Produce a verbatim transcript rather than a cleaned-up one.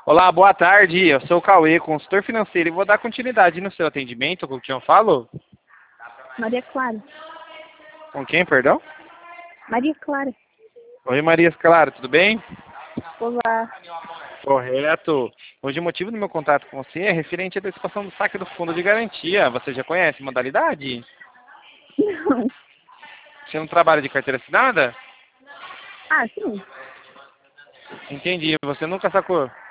Olá, boa tarde. Eu sou o Cauê, consultor financeiro, e vou dar continuidade no seu atendimento com o que eu falo. Maria Clara. Com quem, perdão? Maria Clara. Oi, Maria Clara, tudo bem? Olá. Correto. Hoje o motivo do meu contato com você é referente à antecipação do saque do fundo de garantia. Você já conhece a modalidade? Não. Você não trabalha de carteira assinada? Ah, sim. Entendi. Você nunca sacou?